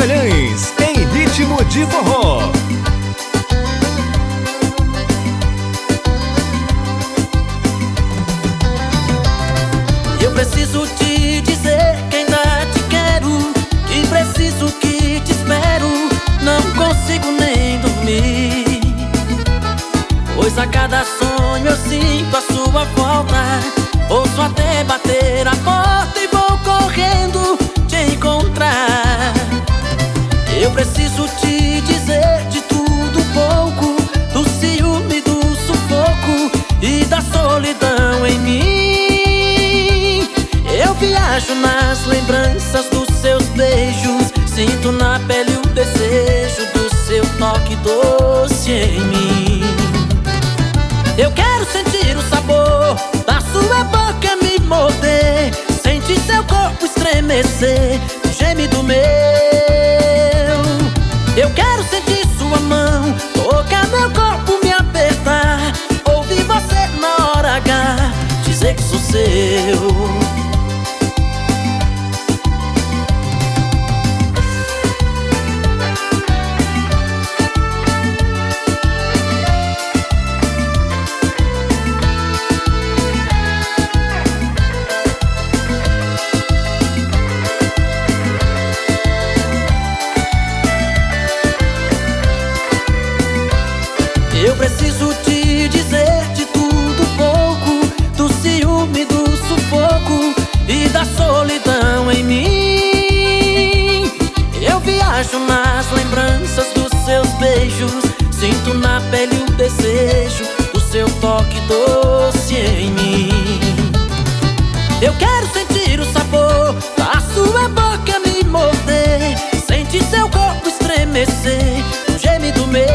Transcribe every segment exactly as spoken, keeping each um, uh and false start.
Magalhães, em ritmo de forró. Eu preciso te dizer que ainda te quero, e preciso que te espero. Não consigo nem dormir, pois a cada sonho eu sinto a sua volta. Ouço até bater a porta e vou correndo te encontrar. Eu preciso te dizer de tudo um pouco, do ciúme, do sufoco e da solidão em mim. Eu viajo nas lembranças dos seus beijos, sinto na pele o desejo do seu toque doce em mim. Eu quero sentir o sabor da sua boca me morder, sentir seu corpo estremecer, o gemido meu. Eu quero sentir sua mão tocar meu corpo, me apertar, ouvir você na hora H dizer que sou seu. Eu preciso te dizer de tudo pouco, do ciúme, do sufoco e da solidão em mim. Eu viajo nas lembranças dos seus beijos, sinto na pele o desejo do seu toque doce em mim. Eu quero sentir o sabor da sua boca me morder, sentir seu corpo estremecer, o gemido meu.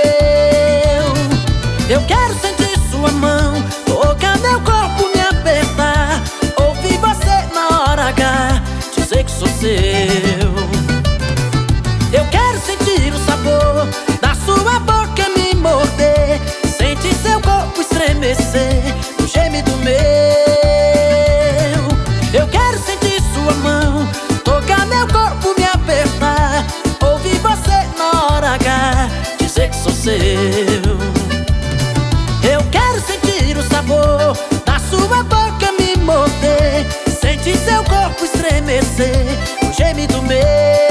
Eu quero sentir sua mão tocar meu corpo, me apertar, ouvir você na hora H dizer que sou seu. Eu quero sentir o sabor da sua boca me morder, sentir seu corpo estremecer, o gemido meu. Eu quero sentir sua mão tocar meu corpo, me apertar, ouvir você na hora H dizer que sou seu. Eu quero sentir o sabor da sua boca me morder, sentir seu corpo estremecer, o gemido meu.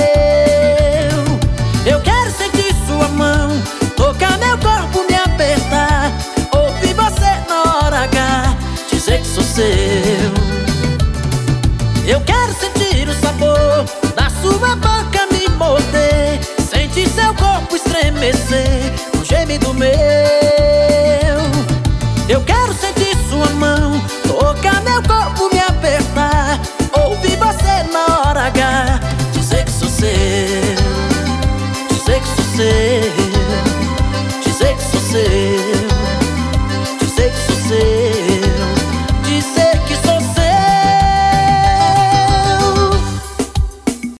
Eu quero sentir sua mão tocar meu corpo, me apertar, ouvir você na hora H dizer que sou seu. Eu quero sentir o sabor da sua boca me morder, sentir seu corpo estremecer,